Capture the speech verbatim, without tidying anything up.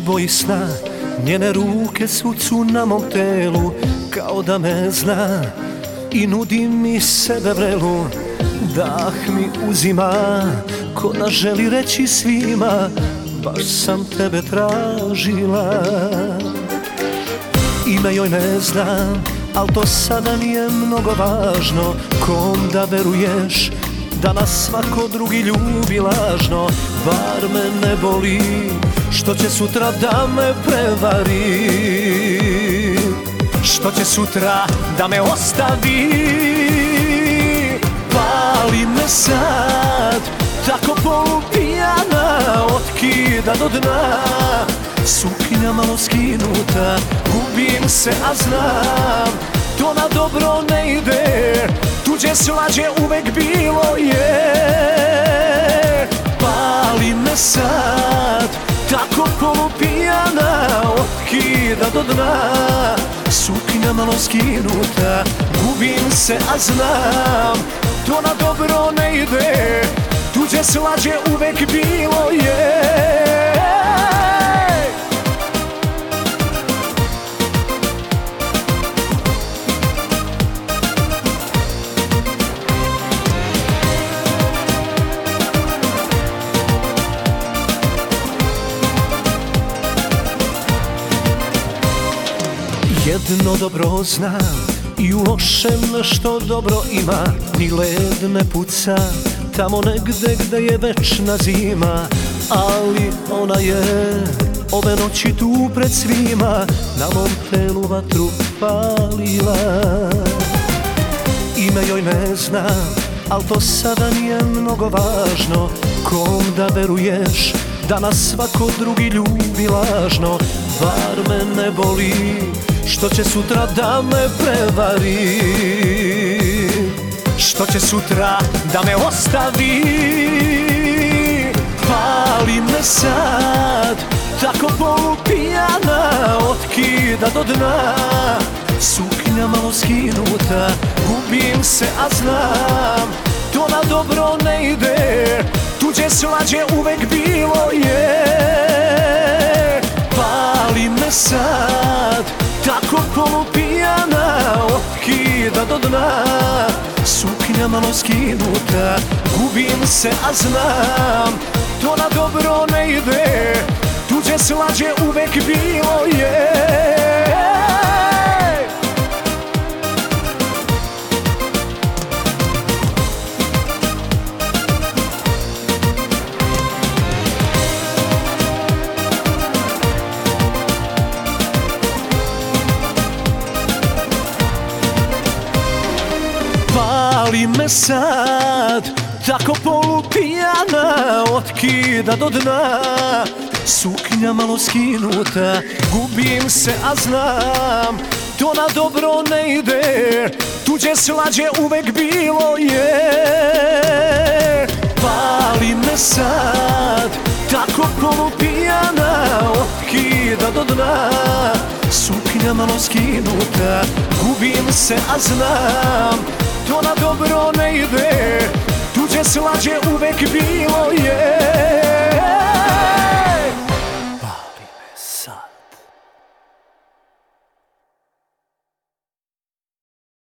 boji sna, njene ruke svucu na mom telu, kao da me zna i nudi mi sebe vrelu. Dah mi uzima, ko da želi reći svima, baš sam tebe tražila. Ime joj ne znam, al to sada nije mnogo važno. Kom da veruješ, da nas svako drugi ljubi lažno. Bar me ne boli, što će sutra da me prevari, što će sutra da me ostavi. Pali me sad, tako polupijana, otkida do dna. Suknja malo skinuta, gubim se, a znam to na dobro ne ide, tuđe slađe uvek bilo je. Pali me sad, tako polupijana, otkida do dna. Suknja malo skinuta, gubim se, a znam to na dobro ne ide, tuđe slađe uvek bilo je. Jedno dobro znam, i u lošem nešto dobro ima. Ni led ne puca tamo negde gde je večna zima. Ali ona je ove noći tu pred svima, na mom telu vatru palila. Ime joj ne znam, al to sada nije mnogo važno. Kom da veruješ, da nas svako drugi ljubi lažno. Bar me ne boli, što će sutra da me prevari, što će sutra da me ostavi. Pali me sad, tako polupijana, otkida do dna. Suknja malo skinuta, gubim se, a znam to na dobro ne ide, tuđe slađe uvek bilo je. Pali me sad, tako polupijana, otkida do dna. Suknja malo skinuta, gubim se, a znam to na dobro ne ide, tuđe slađe uvek bilo je. Pali me sad, tako polupijana, otkida do dna. Suknja malo skinuta, gubim se, a znam to na dobro ne ide, tuđe slađe uvek bilo je. Pali me sad, tako polupijana, otkida do dna. Suknja malo skinuta, gubim se, a znam to na dobro ne ide, tuđe slađe uvek bilo je.